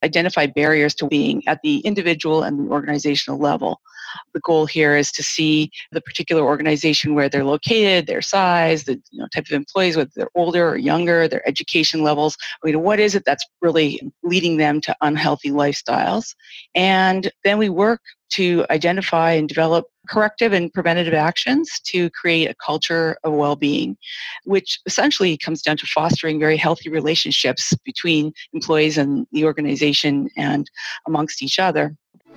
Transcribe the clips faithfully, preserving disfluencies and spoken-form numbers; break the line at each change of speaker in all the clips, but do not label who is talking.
identify barriers to being at the individual and the organizational level. The goal here is to see the particular organization, where they're located, their size, the you know, type of employees, whether they're older or younger, their education levels. I mean, what is it that's really leading them to unhealthy lifestyles? And then we work to identify and develop corrective and preventative actions to create a culture of well-being, which essentially comes down to fostering very healthy relationships between employees and the organization and amongst each other.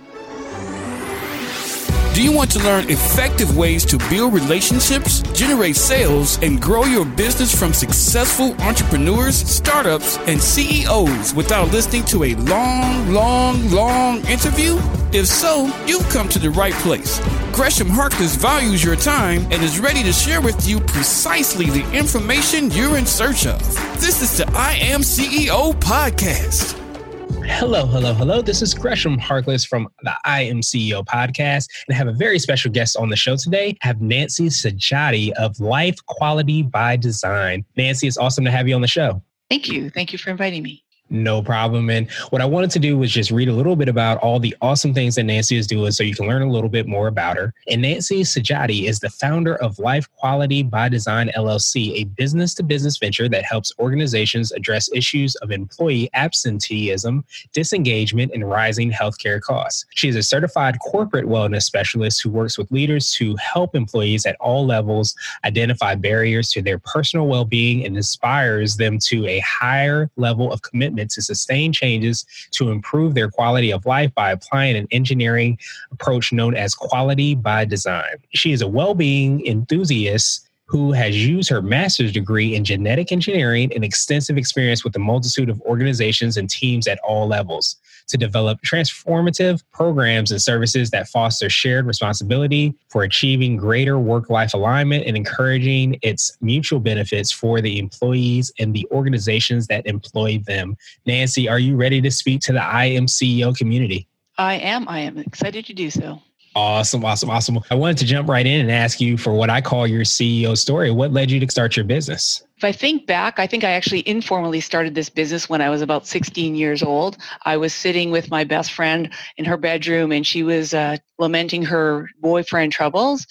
Do you want to learn effective ways to build relationships, generate sales, and grow your business from successful entrepreneurs, startups, and C E Os without listening to a long, long, long interview? If so, you've come to the right place. Gresham Harkless values your time and is ready to share with you precisely the information you're in search of. This is the I Am C E O podcast.
Hello, hello, hello. This is Gresham Harkless from the I Am C E O podcast, and I have a very special guest on the show today. I have Nancy Sajati of Life Quality by Design. Nancy, it's awesome to have you on the show.
Thank you. Thank you for inviting me.
No problem. And what I wanted to do was just read a little bit about all the awesome things that Nancy is doing so you can learn a little bit more about her. And Nancy Sajati is the founder of Life Quality by Design, L L C, a business-to-business venture that helps organizations address issues of employee absenteeism, disengagement, and rising healthcare costs. She is a certified corporate wellness specialist who works with leaders to help employees at all levels identify barriers to their personal well-being and inspires them to a higher level of commitment to sustain changes to improve their quality of life by applying an engineering approach known as quality by design. She is a well-being enthusiast who has used her master's degree in genetic engineering and extensive experience with a multitude of organizations and teams at all levels to develop transformative programs and services that foster shared responsibility for achieving greater work-life alignment and encouraging its mutual benefits for the employees and the organizations that employ them. Nancy, are you ready to speak to the I Am C E O community?
I am. I am excited to do so.
Awesome, awesome, awesome. I wanted to jump right in and ask you for what I call your C E O story. What led you to start your business?
If I think back, I think I actually informally started this business when I was about sixteen years old. I was sitting with my best friend in her bedroom and she was uh, lamenting her boyfriend troubles.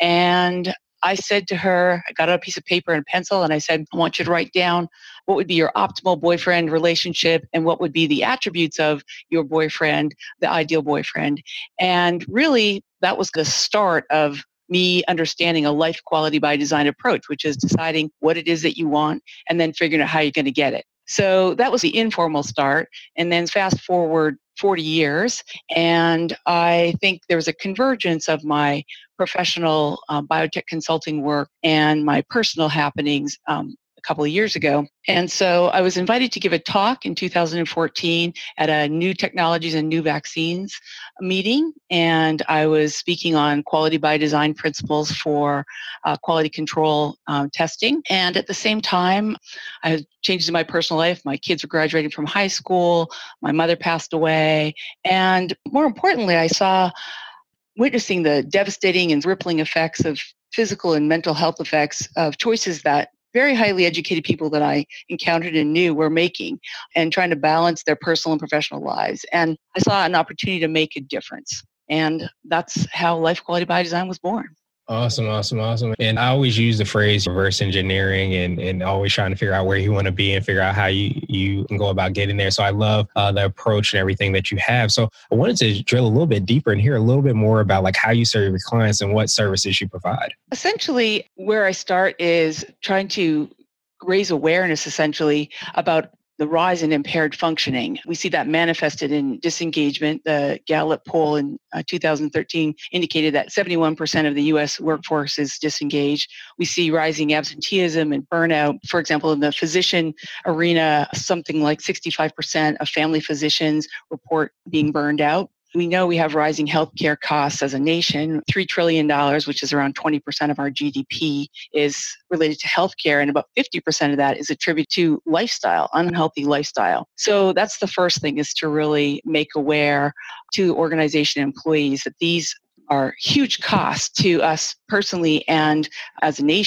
And I said to her, I got out a piece of paper and a pencil and I said, I want you to write down what would be your optimal boyfriend relationship and what would be the attributes of your boyfriend, the ideal boyfriend. And really, that was the start of me understanding a life quality by design approach, which is deciding what it is that you want and then figuring out how you're going to get it. So that was the informal start. And then fast forward forty years, and I think there was a convergence of my professional uh, biotech consulting work and my personal happenings um, a couple of years ago. And so I was invited to give a talk in two thousand fourteen at a New Technologies and New Vaccines meeting. And I was speaking on quality by design principles for uh, quality control um, testing. And at the same time, I had changes in my personal life. My kids were graduating from high school. My mother passed away. And more importantly, I saw witnessing the devastating and rippling effects of physical and mental health effects of choices that very highly educated people that I encountered and knew were making and trying to balance their personal and professional lives. And I saw an opportunity to make a difference. And that's how Life Quality by Design was born.
Awesome, awesome, awesome. And I always use the phrase reverse engineering and, and always trying to figure out where you want to be and figure out how you, you can go about getting there. So I love uh, the approach and everything that you have. So I wanted to drill a little bit deeper and hear a little bit more about like how you serve your clients and what services you provide.
Essentially, where I start is trying to raise awareness essentially about the rise in impaired functioning. We see that manifested in disengagement. The Gallup poll in uh, two thousand thirteen indicated that seventy-one percent of the U S workforce is disengaged. We see rising absenteeism and burnout. For example, in the physician arena, something like sixty-five percent of family physicians report being burned out. We know we have rising healthcare costs as a nation. three trillion dollars, which is around twenty percent of our G D P, is related to healthcare, and about fifty percent of that is attributed to lifestyle, unhealthy lifestyle. So that's the first thing, is to really make aware to organization employees that these are huge costs to us personally and as a nation.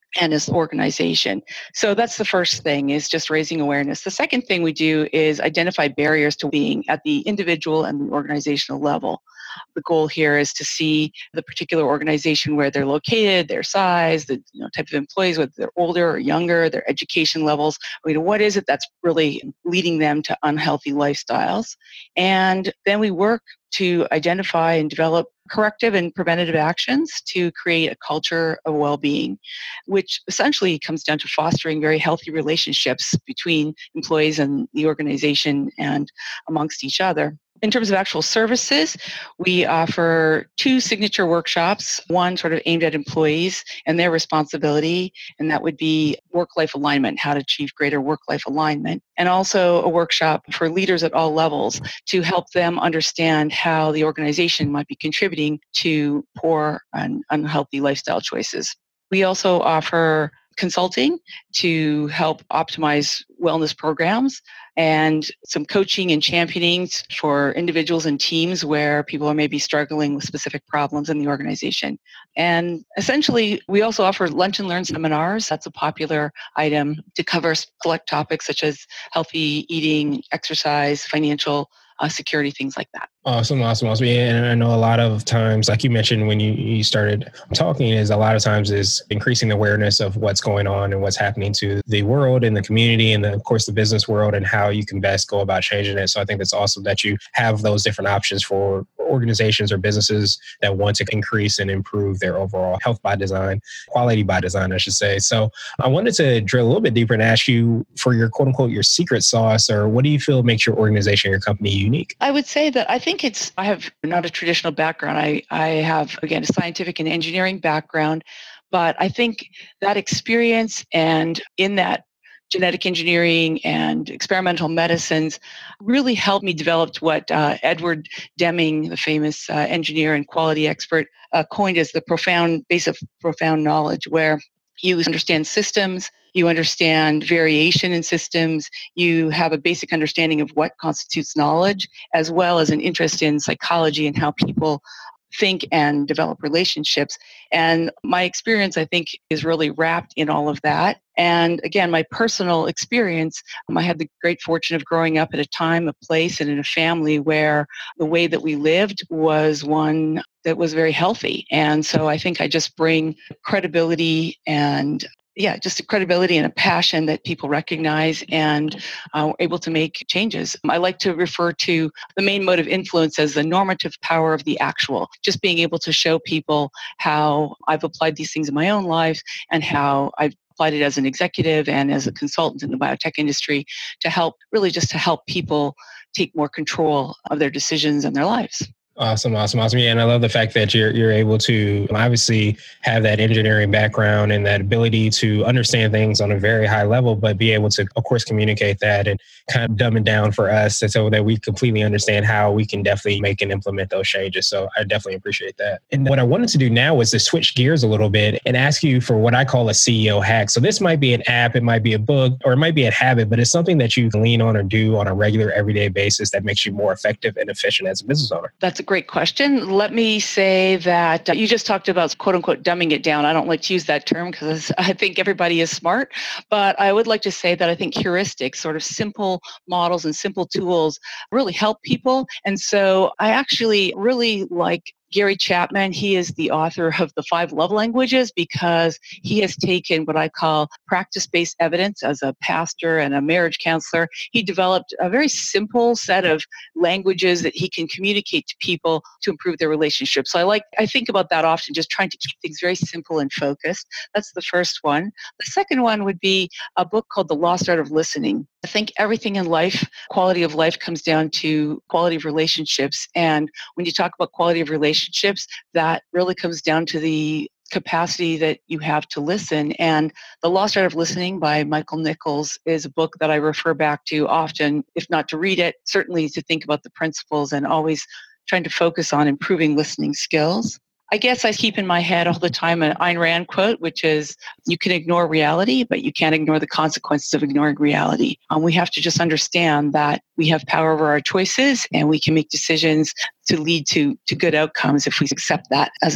and as an organization. So that's the first thing, is just raising awareness. The second thing we do is identify barriers to being at the individual and the organizational level. The goal here is to see the particular organization, where they're located, their size, the you know, type of employees, whether they're older or younger, their education levels. You know, what is it that's really leading them to unhealthy lifestyles? And then we work to identify and develop corrective and preventative actions to create a culture of well-being, which essentially comes down to fostering very healthy relationships between employees and the organization and amongst each other. In terms of actual services, we offer two signature workshops, one sort of aimed at employees and their responsibility, and that would be work-life alignment, how to achieve greater work-life alignment, and also a workshop for leaders at all levels to help them understand how the organization might be contributing to poor and unhealthy lifestyle choices. We also offer consulting to help optimize wellness programs, and some coaching and championing for individuals and teams where people are maybe struggling with specific problems in the organization. And essentially, we also offer lunch and learn seminars. That's a popular item to cover select topics such as healthy eating, exercise, financial uh, security, things like that.
Awesome, awesome, awesome. Yeah, and I know a lot of times, like you mentioned when you, you started talking, is a lot of times is increasing the awareness of what's going on and what's happening to the world and the community and, the, of course, the business world, and how you can best go about changing it. So I think it's awesome that you have those different options for organizations or businesses that want to increase and improve their overall health by design, quality by design, I should say. So I wanted to drill a little bit deeper and ask you for your quote unquote, your secret sauce, or what do you feel makes your organization, your company unique?
I would say that I think it's, I have not a traditional background. I, I have, again, a scientific and engineering background, but I think that experience and in that genetic engineering and experimental medicines really helped me develop what uh, Edward Deming, the famous uh, engineer and quality expert, uh, coined as the profound base of profound knowledge, where you understand systems, you understand variation in systems, you have a basic understanding of what constitutes knowledge, as well as an interest in psychology and how people think and develop relationships. And my experience, I think, is really wrapped in all of that. And again, my personal experience, um, I had the great fortune of growing up at a time, a place, and in a family where the way that we lived was one that was very healthy. And so I think I just bring credibility and yeah, just a credibility and a passion that people recognize and uh, are able to make changes. I like to refer to the main mode of influence as the normative power of the actual, just being able to show people how I've applied these things in my own life and how I've applied it as an executive and as a consultant in the biotech industry to help, really just to help people take more control of their decisions and their lives.
Awesome, awesome, awesome. Yeah, and I love the fact that you're you're able to obviously have that engineering background and that ability to understand things on a very high level, but be able to, of course, communicate that and kind of dumb it down for us so that we completely understand how we can definitely make and implement those changes. So I definitely appreciate that. And what I wanted to do now was to switch gears a little bit and ask you for what I call a C E O hack. So this might be an app, it might be a book, or it might be a habit, but it's something that you can lean on or do on a regular, everyday basis that makes you more effective and efficient as a business owner.
That's a great question. Let me say that uh, you just talked about quote unquote dumbing it down. I don't like to use that term because I think everybody is smart, but I would like to say that I think heuristics, sort of simple models and simple tools really help people. And so I actually really like Gary Chapman. He is the author of the Five Love Languages because he has taken what I call practice-based evidence. As a pastor and a marriage counselor, he developed a very simple set of languages that he can communicate to people to improve their relationships. So I like, I think about that often, just trying to keep things very simple and focused. That's the first one. The second one would be a book called The Lost Art of Listening. I think everything in life, quality of life, comes down to quality of relationships. And when you talk about quality of relationships, that really comes down to the capacity that you have to listen. And The Lost Art of Listening by Michael Nichols is a book that I refer back to often, if not to read it, certainly to think about the principles and always trying to focus on improving listening skills. I guess I keep in my head all the time an Ayn Rand quote, which is, you can ignore reality, but you can't ignore the consequences of ignoring reality. Um, we have to just understand that we have power over our choices and we can make decisions to lead to, to good outcomes if we accept that as a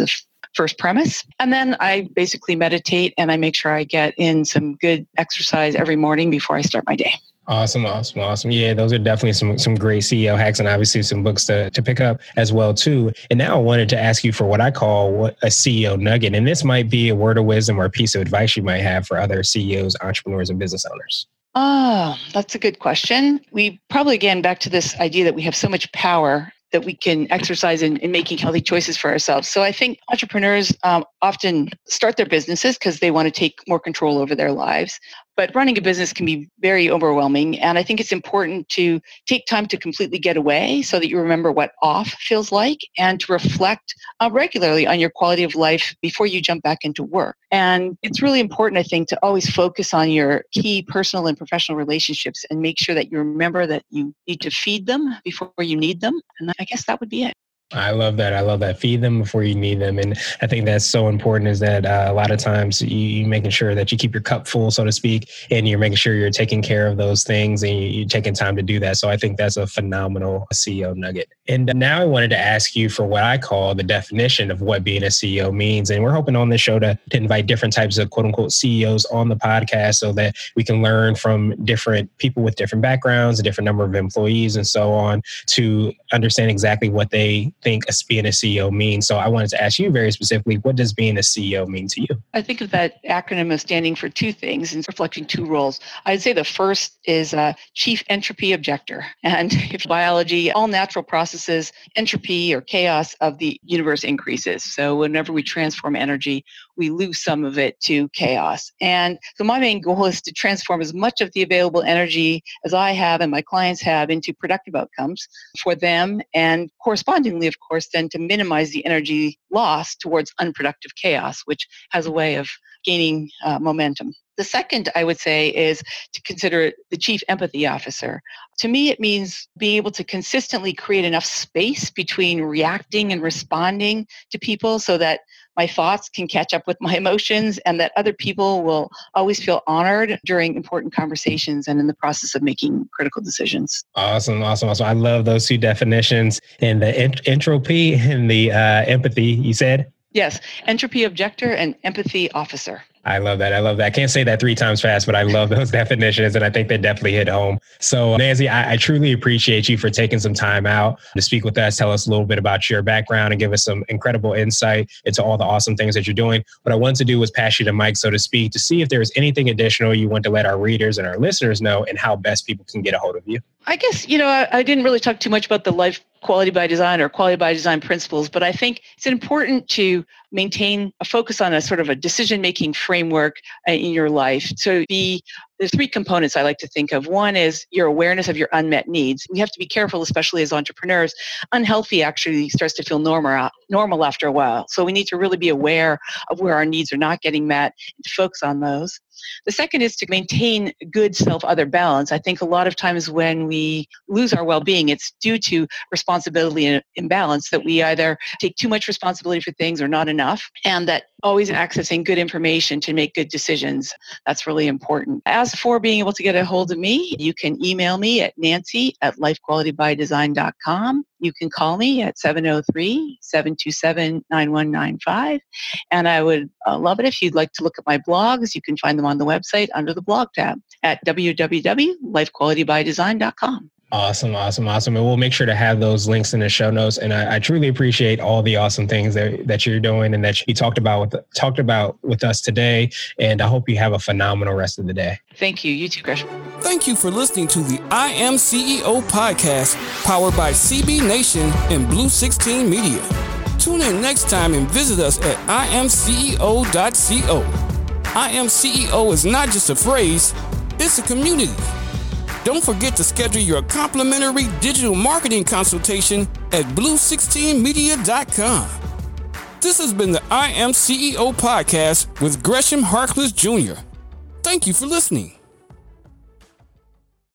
first premise. And then I basically meditate and I make sure I get in some good exercise every morning before I start my day.
Awesome, awesome, awesome. Yeah, those are definitely some some great C E O hacks and obviously some books to, to pick up as well, too. And now I wanted to ask you for what I call what a C E O nugget. And this might be a word of wisdom or a piece of advice you might have for other C E Os, entrepreneurs, and business owners.
Oh, that's a good question. We probably, again, back to this idea that we have so much power that we can exercise in, in making healthy choices for ourselves. So I think entrepreneurs um, often start their businesses because they want to take more control over their lives. But running a business can be very overwhelming. And I think it's important to take time to completely get away so that you remember what off feels like and to reflect uh, regularly on your quality of life before you jump back into work. And it's really important, I think, to always focus on your key personal and professional relationships and make sure that you remember that you need to feed them before you need them. And I guess that would be it.
I love that. I love that. Feed them before you need them. And I think that's so important is that uh, a lot of times you, you making sure that you keep your cup full, so to speak, and you're making sure you're taking care of those things and you, you're taking time to do that. So I think that's a phenomenal C E O nugget. And now I wanted to ask you for what I call the definition of what being a C E O means. And we're hoping on this show to, to invite different types of quote unquote C E Os on the podcast so that we can learn from different people with different backgrounds, a different number of employees and so on to understand exactly what they think being a C E O means. So I wanted to ask you very specifically, what does being a C E O mean to you?
I think of that acronym as standing for two things and reflecting two roles. I'd say the first is uh, Chief Entropy Objector. And if biology, all natural processes, entropy or chaos of the universe increases. So whenever we transform energy, we lose some of it to chaos. And so my main goal is to transform as much of the available energy as I have and my clients have into productive outcomes for them, and correspondingly, of course, then to minimize the energy loss towards unproductive chaos, which has a way of gaining uh, momentum. The second, I would say, is to consider the Chief Empathy Officer. To me, it means being able to consistently create enough space between reacting and responding to people so that my thoughts can catch up with my emotions and that other people will always feel honored during important conversations and in the process of making critical decisions.
Awesome, awesome, awesome. I love those two definitions, and the ent- entropy and the uh, empathy, you said?
Yes, entropy objector and empathy officer.
I love that. I love that. I can't say that three times fast, but I love those definitions. And I think they definitely hit home. So Nancy, I, I truly appreciate you for taking some time out to speak with us, tell us a little bit about your background and give us some incredible insight into all the awesome things that you're doing. What I wanted to do was pass you the mic, so to speak, to see if there was anything additional you want to let our readers and our listeners know and how best people can get a hold of you.
I guess, you know, I, I didn't really talk too much about the life quality by design or quality by design principles, but I think it's important to maintain a focus on a sort of a decision-making framework in your life. So be There's three components I like to think of. One is your awareness of your unmet needs. We have to be careful, especially as entrepreneurs. Unhealthy actually starts to feel normal, normal after a while. So we need to really be aware of where our needs are not getting met and to focus on those. The second is to maintain good self-other balance. I think a lot of times when we lose our well-being, it's due to responsibility and imbalance, that we either take too much responsibility for things or not enough, and that always accessing good information to make good decisions. That's really important. As for being able to get a hold of me, you can email me at Nancy at life quality by design dot com. You can call me at seven oh three, seven two seven, nine one nine five. And I would uh, love it if you'd like to look at my blogs. You can find them on the website under the blog tab at w w w dot life quality by design dot com.
Awesome, awesome, awesome. And we'll make sure to have those links in the show notes. And I, I truly appreciate all the awesome things that, that you're doing and that you talked about with talked about with us today. And I hope you have a phenomenal rest of the day.
Thank you. You too, Gresham.
Thank you for listening to the I Am C E O podcast, powered by C B Nation and Blue sixteen Media. Tune in next time and visit us at I am C E O dot co. I Am C E O is not just a phrase, it's a community. Don't forget to schedule your complimentary digital marketing consultation at blue sixteen media dot com. This has been the I Am C E O podcast with Gresham Harkless Junior Thank you for listening.